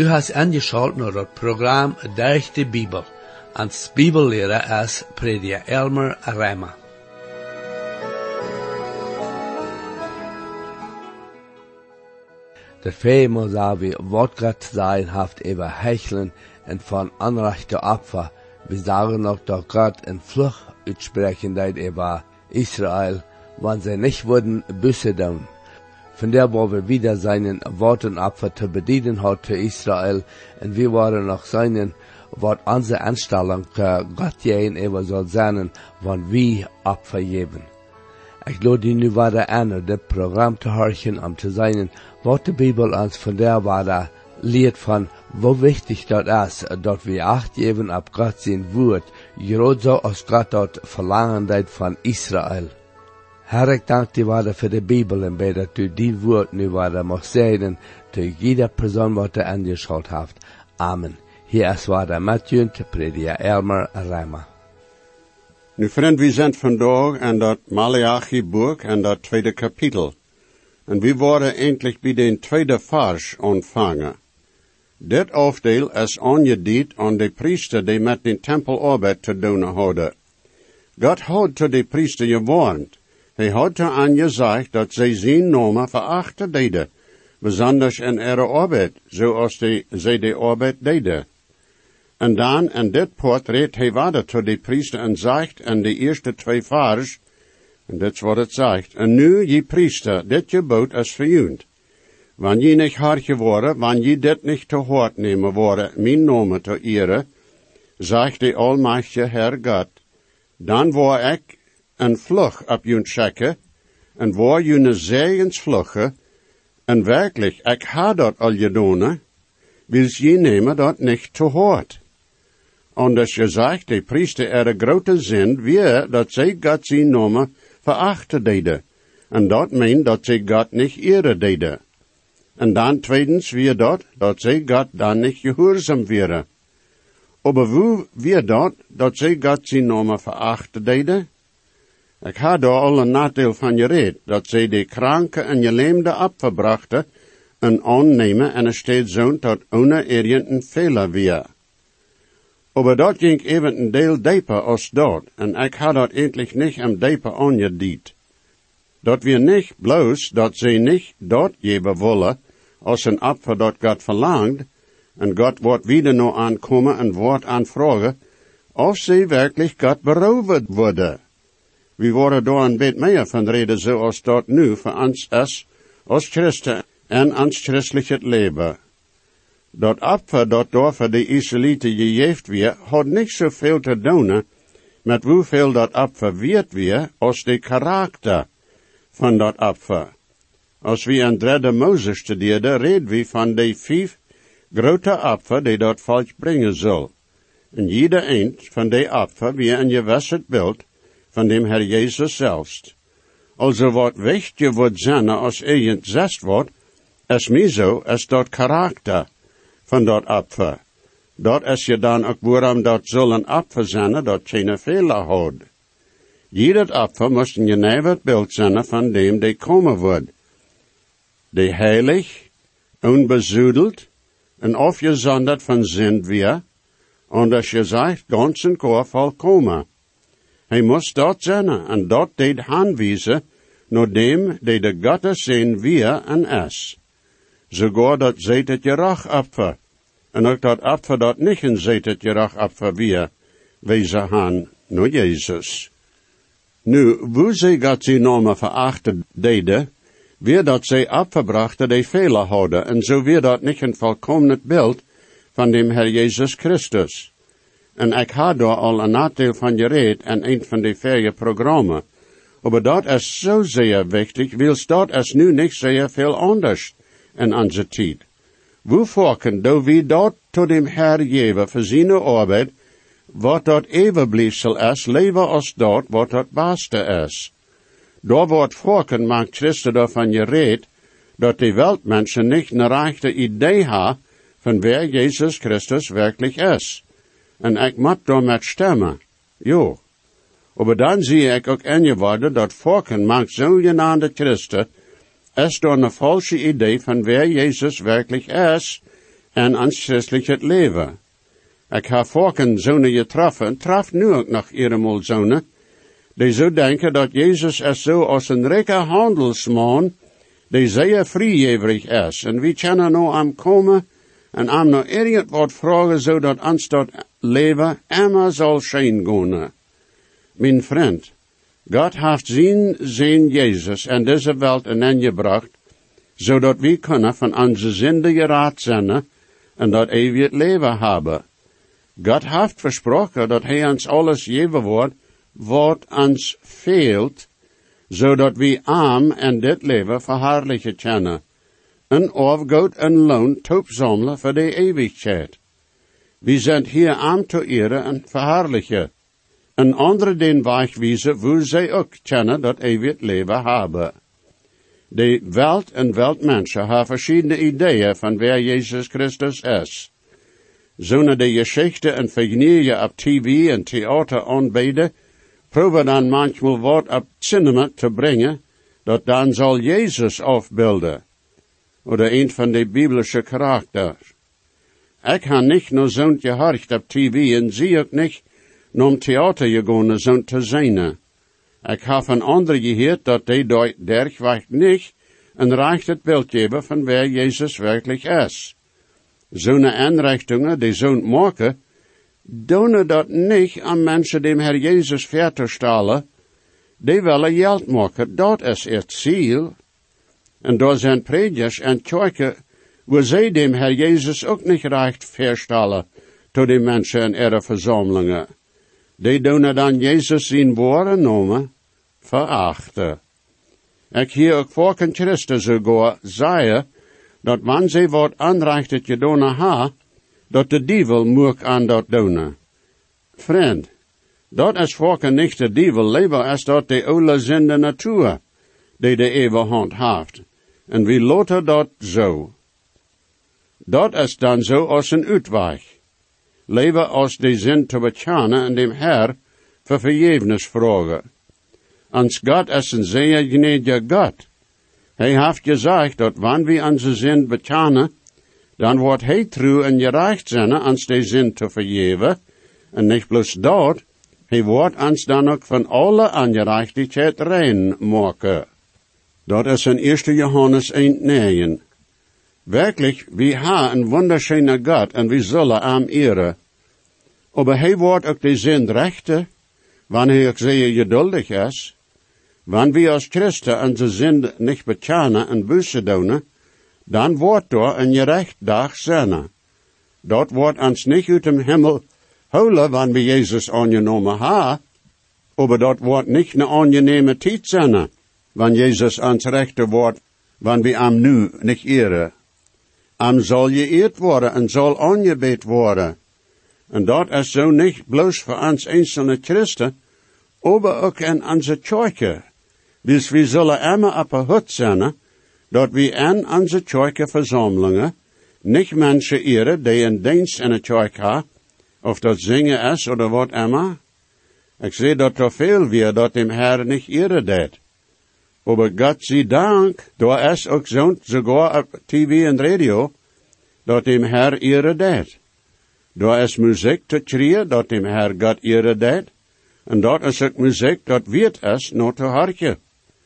Du hast angeschaut naar het programma Durch de Bibel. Als Bibellehrer is prediker Elmer Reimer. De Fee sagen, wat Gott sein haft über Hecheln und von Anrechte Opfer. Wir sagen noch, dass Gott in Flucht uitsprechen deed über Israel, wann sie nicht würden Büsse tun. Von der wo wir wieder seinen Worten Opfer zu bedienen hat für Israel, und wir waren noch seinen, wat unsere Anstellung Gott gegenüber soll sein, wann wir Opfer geben. Ich lade die nu wieder an, das Programm zu horchen, zu sein, was die Bibel uns von der Warte lehrt von, wo wichtig das ist, dass wir Acht geben auf Gott sein Wort, gerade so als Gott dort verlangen hat von Israel. Herr, ich danke dir weiter für die Bibel und bete, dass du die Wort nu weiter machst sehen, zu jeder Person, was du angeschaut hast. Amen. Hier ist weiter Matthew, der Prediger Elmer Reimer. Nu vriend, we zijn vandaag aan dat Malachi-boek en dat tweede kapitel. En we worden eindelijk bij den tweede vers ontvangen. Dit afdeel is aangediend aan de priester die met den tempelarbeit te doen hadden. God had to de priester gewarnd. Hij had te aangezegd dat zij zijn namen verachten deden, besonders in ihre arbeid, zoals zij de arbeid deden. En dan, in dit poort redt hij verder tot de priester en zegt in de eerste twee vers, en dit is wat het zegt, en nu, je priester, dit gebod is verjunt. Wanneer je niet hard geworden, wanneer je dit niet te hard nemen worden, mijn naam te eren, zegt de almachtige Heer God, dan word ik een vlug op je checken, en word je een zegens vluggen, en werkelijk, ik ha dat al gedaan, wils je nemen dat niet te hard. Anders gezegd, de priester er grote zin weer dat zij God zijn namen verachten deden. En dat meent dat zij God niet eren deden. En dan tweedens weer dat zij God dan niet gehoorzaam waren. Aber hoe weer dat zij God zijn namen verachten deden? Ik had daar al een nadeel van gereed, dat zij de kranke en gelähmde opverbrachten en aannemen en er steeds zo dat ohne irgendein Fehler weer. Aber dat ging even een deel dieper als dat, en ik had dat eindelijk niet een dieper aangediend. Dat wir niet bloos dat zij niet dat geven willen, als een opfer dat God verlangt, en God wordt wieder nog aankomen en wordt aanvragen, als zij werkelijk God beroven worden. We worden daar een beetje meer van reden zoals dat nu voor ons is, als christen en ons christelijk leven. Dat opfer dat door voor de Israëlieten gegeven werd, had niet zoveel te doen met hoeveel dat opfer werd weer, als de karakter van dat opfer. Als we aan derde Mozes studeerden, reden we van de 5 grote opfer die dat volk brengen zal. En jeder een van de opfer weer een gewisseld beeld van dem Herr Jezus zelfs. Also wat wichtig wordt zijn als irgend zest wordt, is mij zo, is dat karakter van dat opfer. Dat is je dan ook waarom dat zullen opfer zijn, dat geen Fehler houdt. Jeder opfer moest een geneverd beeld zijn van dem die komen wordt. Die heilig, onbezoedeld en afgezonderd van zin weer, anders gezegd ganz en kor volkomen. Hij moest dat zijn en dat deed aanwijzen naar dem die de Gottes zijn weer en is. Sogar dat zet het gerachopfer. En ook dat opfer dat niet een zet het gerachopfer weer, wezen gaan naar Jezus. Nu, hoe zij God zijn namen verachten deden, weer dat zij opverbrachten die Fehler hadden, en zo weer dat niet een volkomen beeld van dem Herr Jezus Christus. En ik had daar al een nadeel van gereed in een van de vorige programma. Maar dat is zo zeer wichtig, wils dat is nu niet zeer veel anders in onze tijd. Hoe volken do we dat tot dem Herr geven voor zijn arbeid, wat dat evenbliefsel is, leven als dat wat dat beste is. Daar wordt volken maakt Christen daarvan gereed, dat de wereldmensen niet een rechte idee hebben van wer Jezus Christus werkelijk is. En ik moet daar met stemmen. Jo. Maar dan zie ik ook ingeworden dat volken maakt zogenaamde Christen, is door een valse idee van wer Jezus werkelijk is, en ans christelijk het leven. Ik heb vorken zonen getroffen, traf nu ook nog eenmaal zonen, die zo denken dat Jezus is zo als een rijke handelsman, die zeer vrijgevig is. En wie kunnen nou aan komen en aan nog ergens wat vragen, zodat ons dat leven immer zal schijn gaan. Mijn vriend, God heeft zijn Jezus in deze wereld ingebracht, zodat we kunnen van onze zonde geraad zijn en dat eeuwig leven hebben. God heeft versproken dat hij ons alles geven wordt, wat ons veelt, zodat we arm en dit leven verhaarlijken kunnen. En afgoed en loon toepzamelen voor de eeuwigheid. We zijn hier arm te eren en verhaarlijken. En anderen den weg wijzen, hoe zij ook kennen dat eeuwig leven hebben. De wereld en wereldmensen hebben verschillende ideeën van wer Jezus Christus is. Zo'n de geschichten en vergnügen op tv en theater aanbieden, probeer dan manchmal wat op cinema te brengen, dat dan zal Jezus afbeelden. Oder een van de biblische karakters. Ik heb niet naar zo'n gehoord op tv en zie ook niet naar theater gegaan zo'n te zijn. Ik heb van anderen gehoord dat die dergweg niet een recht het beeld geven van wer Jezus werkelijk is. Zo'n aanrichtingen die zo'n maken, doen dat niet aan mensen die Herr Jezus vertellen, die willen geld maken, dat is het ziel. En door zijn predikers en kerken, waar zij dem Herr Jezus ook niet recht verstellen, tot de mensen in ihre verzamelingen. Die doen dan Jezus zijn woorden noemen, verachten. Ik hier ook volken Christen sogar zeggen, dat wanneer zij wat aanrichtet gedaan ha, dat de duivel moet aan dat doen. Vriend, dat is volken niet de duivel, liever is dat de oude zinde natuur, die de eeuwige hand heeft. En wie laten dat zo. Dat is dan zo als een uitweg. Liever als de zin te bekennen en dem Herr voor vergiffenis vragen. Ons God is een zeer gnädiger God. Hij heeft gezegd dat wanneer we onze zin bekennen, dan wordt hij trouw en gerecht zijn ons de zin te vergeven. En niet bloos dat, hij wordt ons dan ook van alle ongerechtigheid rein maken. Dat is in 1. Johannes 1:9. Werkelijk, we hebben een wunderschöne God en we zullen hem eren. Aber hij wordt ook de zin rechten, wanneer hij ook zeer geduldig is. Wanneer we als Christen onze zin niet bekennen en bussen doen, dan wordt er een gerecht dag zijn. Dat wordt ons niet uit dem Himmel holen, wanneer we Jezus aangenomen hebben, aber dat wordt niet een aangename tijd zijn, wanneer Jezus ons rechter wordt, wanneer we hem nu niet eren. Hem zal geëerd worden en zal aangebeden worden. En dat is zo niet bloos voor ons einzelne Christen, aber ook in onze kerken. Dus we zullen immer op de hoed zijn, dat we in onze kerkenverzamelingen niet mensen eren die een dienst in de kerk hebben, of dat zingen is oder wat immer. Ik zie dat er veel weer dat dem Herr niet eren deed. Aber Gott sei Dank, daar is ook zo'n, sogar op tv en radio, dat dem Herr eren deed. Daar is muziek te schreeuwen dat dem Herr God eren deed, en dat is ook muziek dat weet is nog te hartje.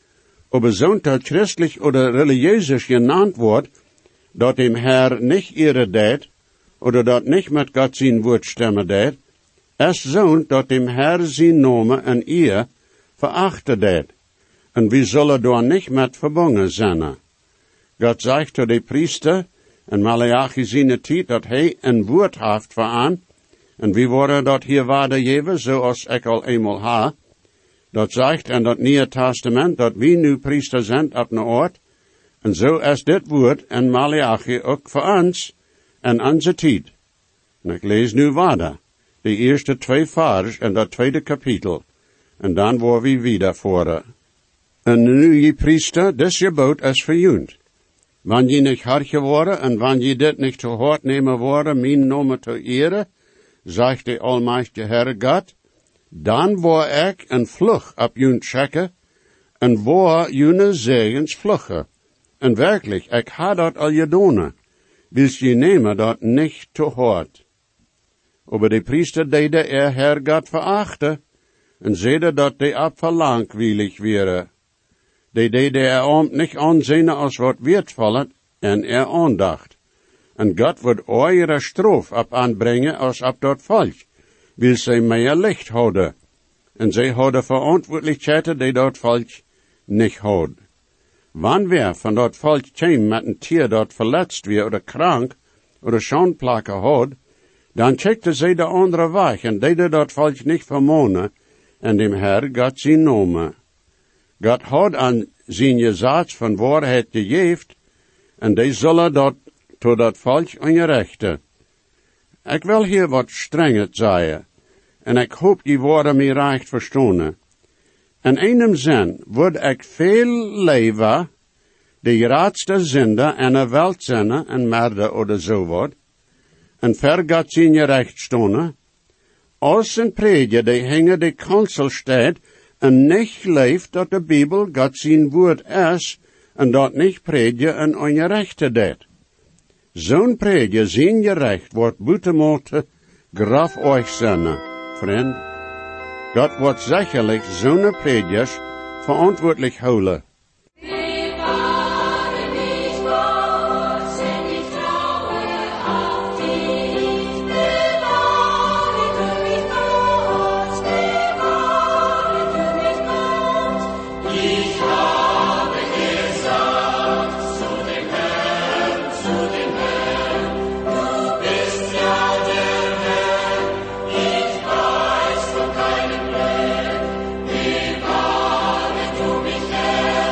Aber zo'n dat christlich oder religiös genannt wordt, dat dem Herr nicht eren deed, oder dat nicht met God zijn woord stemmen deed, is zo'n dat dem Herr zijn namen en eer verachten deed. En we zullen daar niet met verbonden zijn. God zegt tot de priester, en Malachi zijn tijd, dat hij een woord heeft voor aan, en we worden dat hier waarde geven, zoals ik al eenmaal ha. Dat zegt in dat Nieuwe Testament, dat we nu priester zijn op een oord, en zo is dit woord in Malachi ook voor ons, en onze tijd. En ik lees nu verder, de eerste 2 vers in dat 2e kapitel, en dan worden we wieder voren. En nu je priester, dit gebod is verjunt. Wanneer je niet hard geworden, en wanneer je dit niet te hard nemen worden, mijn naam te eren, zegt de Almachtige Herr God, dan word ik een vlug op junt checken, en word june zegens vluggen. En werkelijk, ik had dat al gedaan. willst je nemen dat nicht te hort. Aber die Priester deden Herr Gott verachten, en zeiden dat die Apfel langweilig wäre. Die deden Amt nicht ansehen als wat wertvollet en aandacht. En Gott wird eure Straf ab aanbrengen als ab dat Volk, will sie mehr Licht houden. En zij houden verantwoordelijkheden die dat Volk nicht houden. Wanneer van dat Volk kwam met een tier dat verletzt weer oder krank oder Schonplakken had, dan checkte zij de andere weg en deden dat Volk niet vermonen en dem Herr Gott zijn nomen. Gott had aan zijn gezag van waarheid gegeven en die zullen dat tot dat Volk ongerechten. Ik wil hier wat strenger zeggen en ik hoop je worden mij recht verstaan. In einem zin word ik veel liever de raadste zinde en een weltzenne en merde oder zo wat, en vergat zijn je recht stonen, als een prediker die hinge de kansel staat en niet leeft dat de Bibel God zijn woord is, en dat niet prediker en ongerechte deed. Zo'n prediker zijn je recht wordt buitemote graf euch zinnen, vriend. God wordt zekerlijk zo'n predikers verantwoordelijk houden. Bewahre du mich, Herr.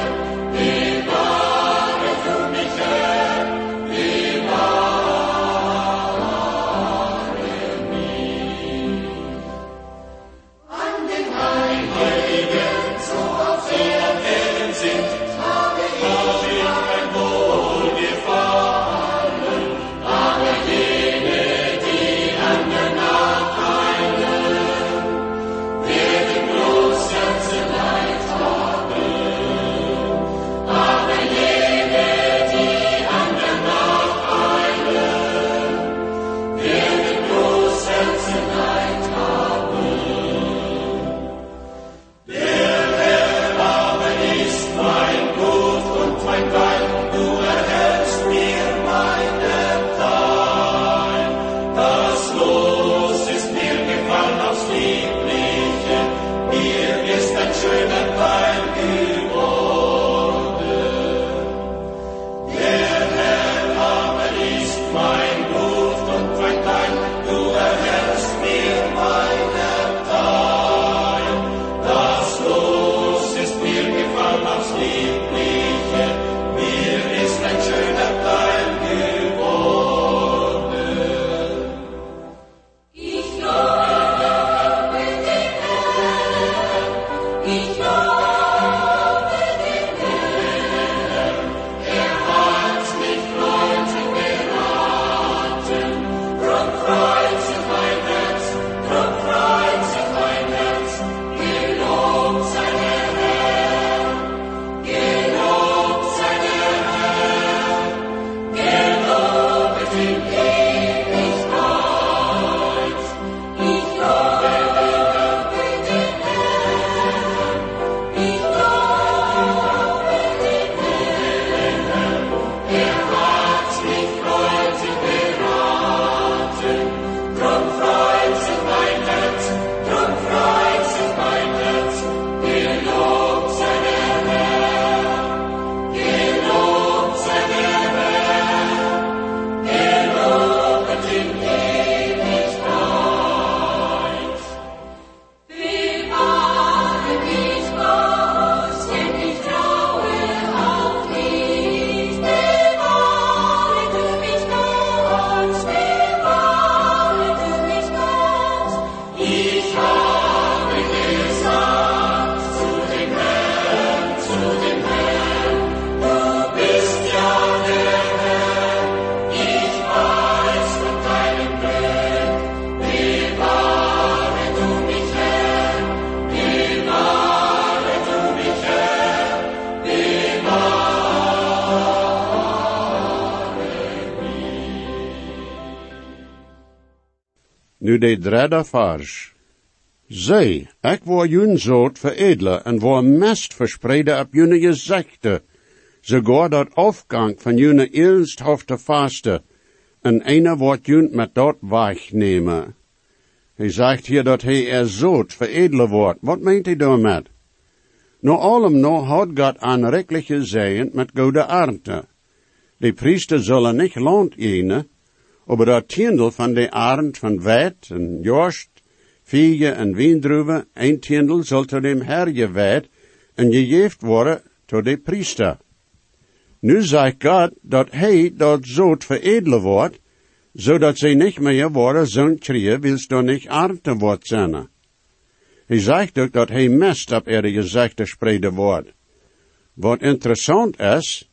Nu de derde vers. Zij, ik wou jun zoot veredelen en wou mest verspreiden op june gezichten, sogar dat afgang van june ernsthafte vaste, en eine wordt jun met dat wegnemen. Hij zegt hier dat hij zoot veredelen wordt. Wat meent hij daarmee? Nou allem had God aanrekkelijke zeeën met goede ernte. De priester zullen niet land jenen, aber dat tiendel van de arend van wet en jorst, vige en wiendruwen, een tiendel zal tot dem Herr gewijd en gegeven worden tot de priester. Nu zegt God dat hij dat zoot veredelen wordt, zodat zij niet meer worden zo'n krieën, wils door niet ernte wordt zijn. Hij zegt ook dat hij mest op gezichten spreiden wordt. Wat interessant is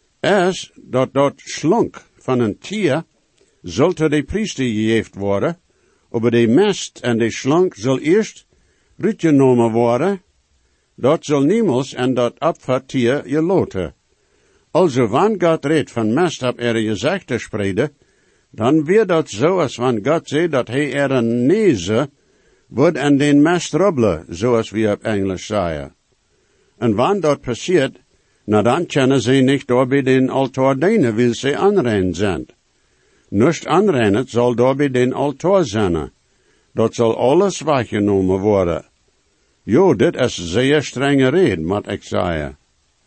dat slunk van een tier zal tot de priester gegeven worden, aber de mest en de slunk zal eerst uitgenomen worden, dat zal niemals en dat opvattier geloten. Also, wanneer God redt van mest op gezichten spreiden, dan wird dat zoals van God zegt dat hij een neze wordt en den mest rubbelen, zoals we op Engels zeggen. En wanneer dat passiert, dan kunnen ze niet door bij den altaar dienen, wil ze aanrein zijn. Nicht aanreinen zal door bij den altaar zijn. Dat zal alles weggenomen worden. Jo, dit is zeer strenge reden, moet ik zeggen.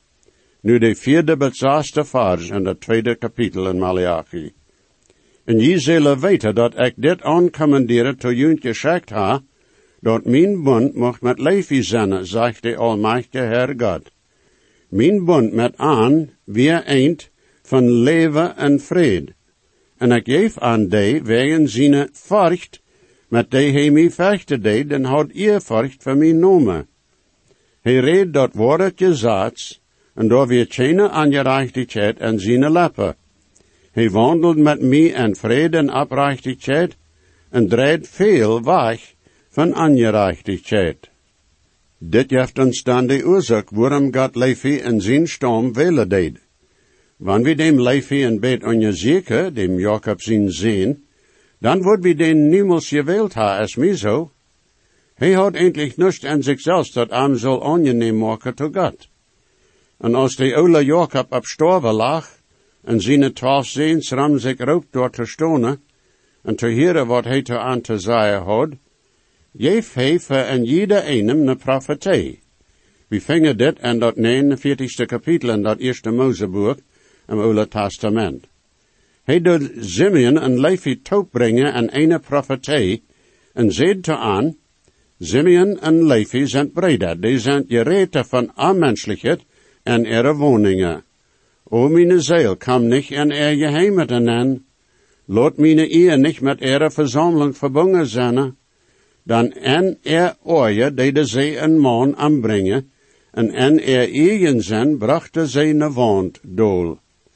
Nu de vierde bezaste vers in het tweede kapitel in Malachi. En je zullen weten dat ik dit aancommanderen tot jullie geschikt ha, dat mijn bund mocht met Levi zijn, zegt de almachtige Heer God. Mijn bund met aan, weer eind, van leven en vrede. En ik geef aan die, wegen zijn furcht, met die hij mij vechten deed, dan had ihr furcht van mijn nomen. Hij reed dat woordetje zaats, en door weer geen ongerechtigheid en zijn lippen. Hij wandelt met mij in vrede en oprechtigheid, en draait veel weg van ongerechtigheid. Dit heeft ons dan de oorzaak waarom God Levi in zijn stam wählen deed. Wanneer we dem Levi een beet onzeker, dem Jacob zijn zien, dan wordt we den niemals gewählt ha als mij zo. Hij had endlich niets aan zichzelf dat hem zal aangeneem maken tot God. En als de oude Jacob op sterven lag, en zijn 12 zeens ram zich roep door te stonen, en te horen wat hij te aan te zeggen had, geef hij voor en jeder einem een profetie. We vingen dit in dat 49ste kapitel in dat eerste Moseboek, im Oude Testament. Hij doet Simeon en Levi toop brengen en een profetie, en zegt te aan, Simeon en Levi zijn breder, die zijn gereed van onmenselijkheid en ihre woningen. O meine Ziel, kam nicht in geheimaten an, laat meine Ehe nicht mit ihrer Versammlung verbunden zijn, dan en oorje deed zij een man aanbrengen, en eigen zin brachte zij een wand dool.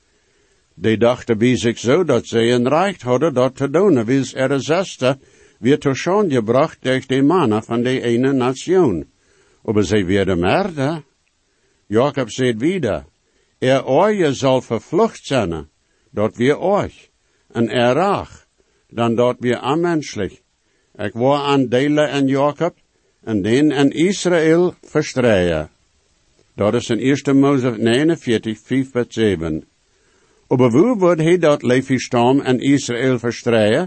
Die dachten bij zich zo dat zij een recht hadden dat te doen, wils zuster weer te schoon gebracht durch de mannen van de ene nation. Aber zij werden merde. Jacob zegt wieder, oorje zal vervlucht zijn, dat wir euch, en rach, dan dat wir onmenselijk. Ik wou aandelen in Jacob, en den in Israël verstreien. Dat is in 1 Mose 49, 5-7. Aber wo wordt hij dat Levi stam in Israël verstreien?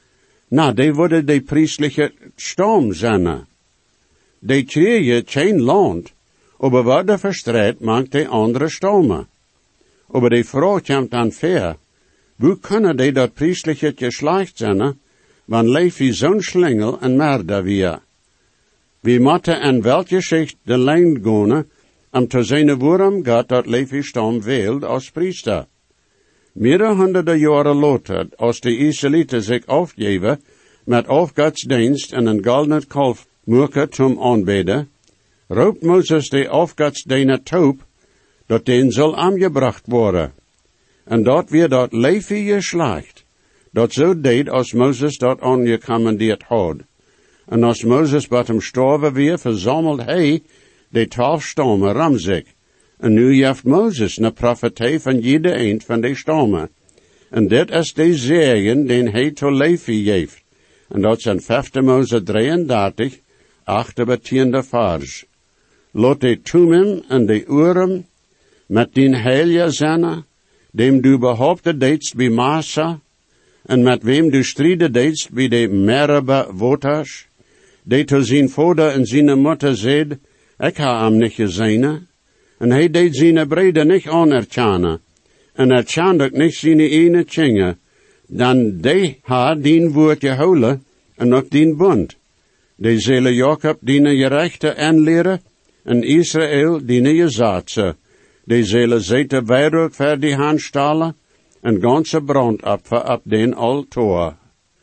Die worden de priestelijke stam zijn. Die kregen geen land, aber worden verstreid maakt de andere stammen. Aber die vrouw komt dan ver. Hoe kunnen die dat priestelijke geslacht zijn, wanneer Levi zo'n slingel en merder weer? We moeten in welke schicht de lijn gaan, om te zien waarom God dat Levi stam wählt als priester. Meerdere honderden jaren later, als de Israëlieten zich afgeven met afgodsdienst en een gouden kalf moeken zum aanbidden, roept Moses de afgodsdiener toe, dat den zal aangebracht worden. En dat weer dat Levi geslacht, dat zo deed als Moses dat aangecommandeerd had. En als Moses bij hem sterven weer, verzamelt hij de 12 stammen ram zich. En nu heeft Moses een profetie van jeder een van de stammen. En dit is de zegen den hij tot Levi geeft. En dat zijn 5 Mose 33, 8-10 vers. Lot de Tumim en de Urim met dien heilige zenne, dem du behaupte deedst bij Massa, en met wem du strijden deedst bij de Meribah waters, die te zijn vader en zijn moeder zeid, ik ha hem niet gezien, en hij deed zijn brede niet onerkennen, en erkende ook niet zijn ene tjinge, dan die ha dien woord gehouden, en ook dien bund. Die zullen Jacob dienen gerechte aanleren, en Israël dienen je zaadse. Die zullen zeten wierook voor die handstalen, en ganse brandopfer op den altaar.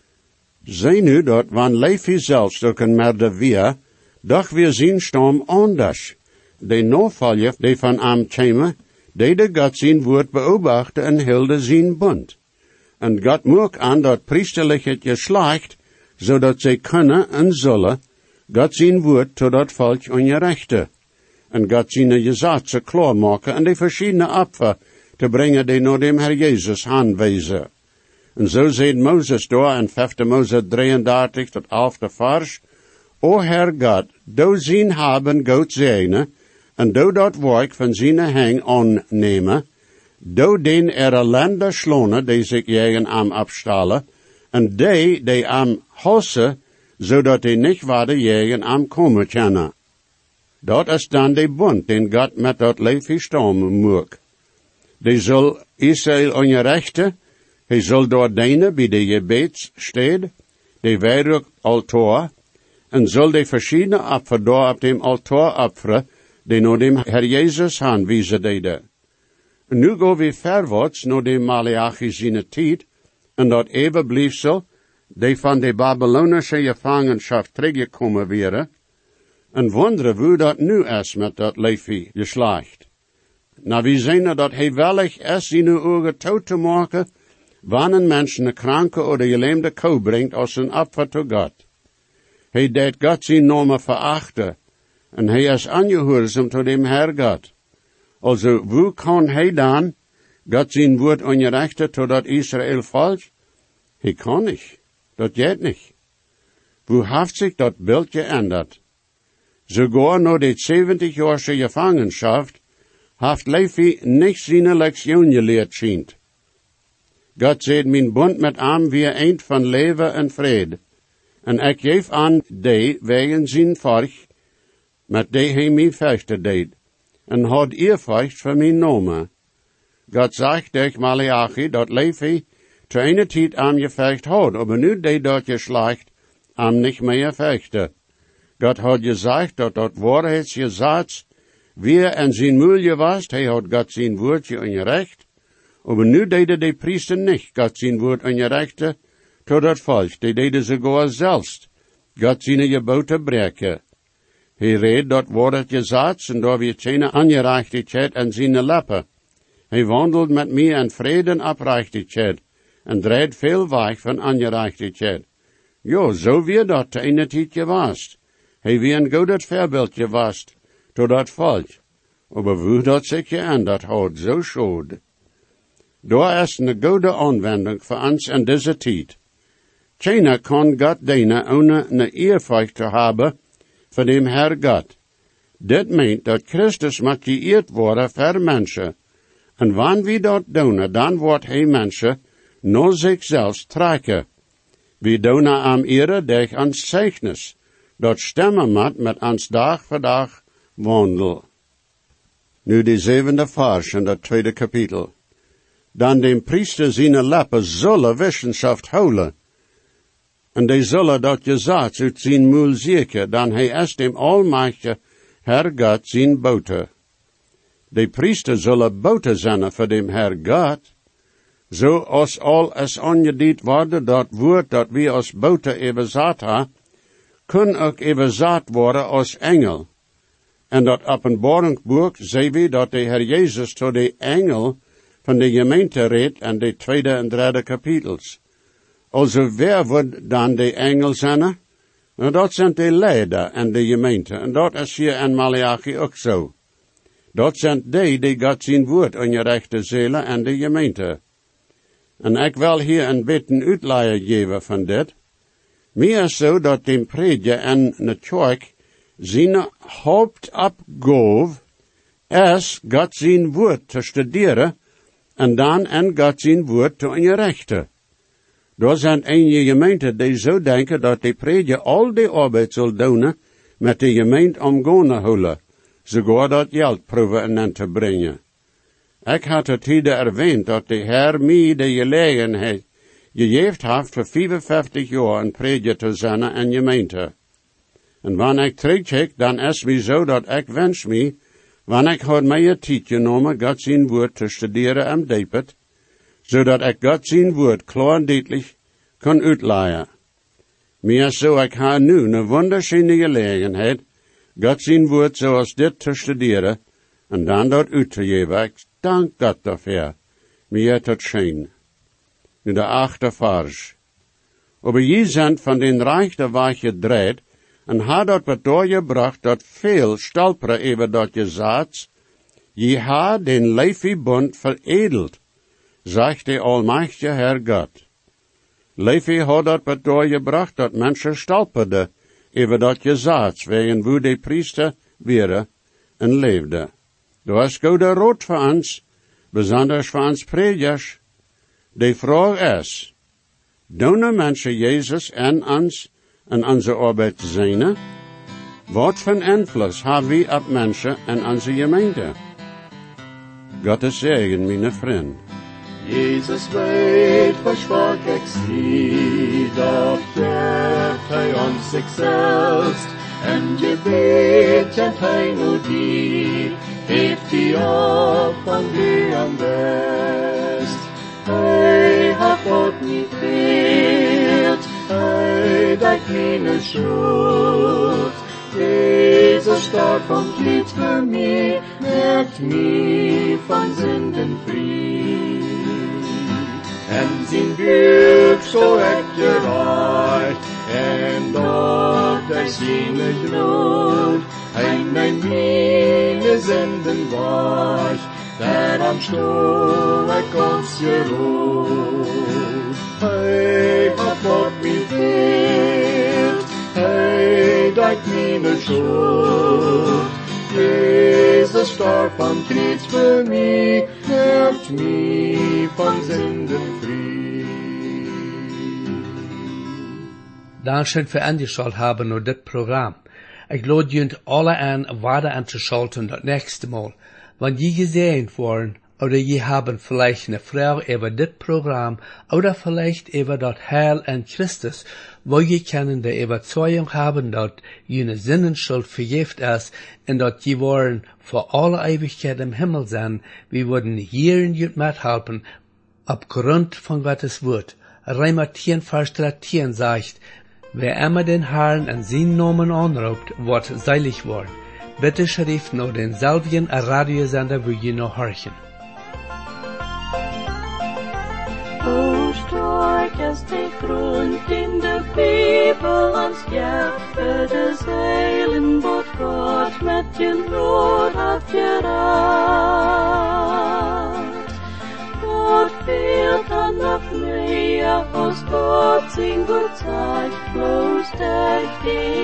Zie nu dat, wanneer Levi zelfs ook een merde weer, doch weer zien stam anders. De navolger, die van hem kwamen, die de God zijn woord beobachten en hielden zijn bund. En God mocht aan dat priesterlijke geslacht, zodat zij kunnen en zullen, God zijn woord tot dat volk ongerechte. En God zijn gezaadse klaarmaken en de verschillende opfer te brengen die naar dem Herr Jezus aanwezen. En zo zegt Moses daar in 5 Mose 33 tot 11 vers, O Herr God, do zijn haben goed zijn, en do dat werk van zijn hang aannemen, do den ellende slonen die zich jegen am afstalen, en die am hassen, zodat die niet waarde jegen am komen kunnen. Dat is dan de bund, den God met dat Levi stammen moet. Die zal Israël ongerechte, hij zal door dienen bij de gebedsteed, de wierook altaar, en zal de verschillende opfer door op dem altaar opferen, die naar dem Herr Jezus aanwijzen deden. Nu gaan we verwaarts naar de Malachi zijn tijd, en dat evenbliefsel, die van de Babylonische gevangenschap teruggekomen waren, en wonderen hoe dat nu is met dat Levi geslacht. Nou, we zien dat hij wellig is zijn ogen toe te maken, wanneer een mens een kranke of gelähmte kou brengt als een opfer tot God. Hij deed God zijn naam verachten, en hij is aangehoorzaam tot dem Herr God. Also, hoe kan hij dan God zijn woord ongerechte tot dat Israël volk? Hij kan niet. Dat gaat niet. Hoe heeft zich dat beeld geändert? Sogar na de 70-jarige gevangenschap heeft Levi niet zijn lektion geleerd schijnt. God zegt, mijn bund met hem weer eind van leven en vrede. En ik geef aan die wegen zijn volk, met die hij mij vechten deed, en had eerfurcht voor mijn naam. God zegt durch Malachi dat Levi te eine tijd am gevecht had, aber nu die dat geslacht am nicht mehr vechten. God had gezegd dat dat waarheidsgezaad weer en zijn moeilje was, hij had God zijn woordje ongerecht, aber nu deden de priester niet God zijn woord ongerechte, tot dat volk, die deden sogar zelfs, God zijn geboten breken. Hij reed dat waarheidsgezaad, en daar weer geen ongerechtigheid en zijn lippen. Hij wandelt met mij in vrede en oprechtigheid, en draait veel weg van ongerechtigheid. Ja, zo weer dat te een tijd geweest. Hij wie een goed voorbeeld geweest, tot dat volk. Aber hoe dat zich geändert had, zo schade. Daar is een goede aanwending voor ons in deze tijd. Keiner kan God dienen, ohne een eerfurcht te hebben voor dem Herr God. Dit meent dat Christus moet geëerd worden voor mensen. En wanneer we dat doen, dan wordt hij mensen naar zichzelf trekken. We doen am ere durch ons zeichnis, dat stemmen moet met ons dag voor dag wandel. Nu de 7e vers in dat 2e kapitel. Dan dem priester zijn lippen zullen wissenschaft houden. En die zullen dat gezaad uit zijn mul zeker, dan hij is dem almachtige Herr God zijn boter. De priester zullen boter zijn voor dem Herr God, zo als al is aangediend worden dat woord dat we als boter evenzaad hebben, kun ook evenzaad worden als engel. En dat openbaringsboek zien we dat de Herr Jezus tot de engel van de gemeente redt in de 2e en 3e kapitels. Also wer wordt dan de engel zijn? Nou, dat zijn de leider in de gemeente. En dat is hier in Malachi ook zo. Dat zijn die God zijn woord ongerechte zelen in de gemeente. En ik wil hier een beetje uitleggen geven van dit. Meer zo dat de prediker en de kerk zijn hoofdopgave is God zijn woord te studeren en dan en God zijn woord te inrichten. Er zijn enige gemeenten die zo denken dat de prediker al die arbeid zal doen met de gemeente omgaan houden, sogar dat geld proeven en te brengen. Ik had het hier erwähnt dat de Heer mij de gelegenheid gegeven heeft voor 55 jaar een prediker te zijn en gemeente. En wanneer ik terugkijk, dan is het zo dat ik wens mij, wanneer ik had mij tijd genomen, God zijn woord te studeren en diepen, zodat ik God zijn woord klaar en duidelijk kan uitleggen. Meer zo, ik heb nu een wonderschöne gelegenheid, God zijn woord zoals dit te studeren, en dan dat uit te geven. Ik dank God daarvoor. Meer tot schijn. Nu de 8e vers. Aber je zijn van den Reich der Weg gedreht, en had dat wat doorgebracht, dat veel stolperen even dat je zaad, je had den Levi-bund veredeld, zegt de almachtige Herr Gott. Levi had dat wat doorgebracht, dat mensen stolperden even dat je zaad, wegen wo de priester wäre en leefde. Dat is goede rood voor ons, besonders voor ons predikers. De vraag is, doen mensen Jezus en ons en onze arbeid zijn? Wat voor invloed hebben we op mensen en onze gemeente? Gottes zegen, mijn vriend. Jesus weet, versprach ik zie, dat geeft hij ons zichzelf, en gebet kent hij nu die, heeft die op van die am best. Hij hat God niet veert, hij dekt meine schuld. Jezus starb vom Glied für mich, merkt mich von Sünden frei. En zijn buik zo echt gereicht, en dat hij zijn gloed, hij neemt meine Sünden wasch, der am Stuhl ik ons geruht. Hij hat Gott mich veert, hij dekt meine Schuld. Jesus starb am Kreuz für mich, macht mich von Sünden frei. Dankeschön für angeschaut haben nur das Programm. Ich lade junt alle an, weiter anzuschalten das nächste Mal. Wenn je gesehen worden, oder je haben vielleicht eine Frage über das Programm, oder vielleicht über das Heil an Christus, wo je können die Überzeugung haben, dass jene Sinnenschuld vergift ist, und dass je wollen vor aller Ewigkeit im Himmel sein, wir würden hier in jut mithelfen, aufgrund von Gottes Wort. Römer 10, Vers 13 sagt, wer immer den Herrn an seinen Namen anruft, wird selig worden. Bitte schrift noch denselben Radiosender, wo je noch horchen. O stark ist die Grund in der Bibel ans Gäbe des Heilen, wo Gott mit Genot hat gerat. Gott fehlt dann noch mehr, aus Gott sein Gott zeigt, bloß echt die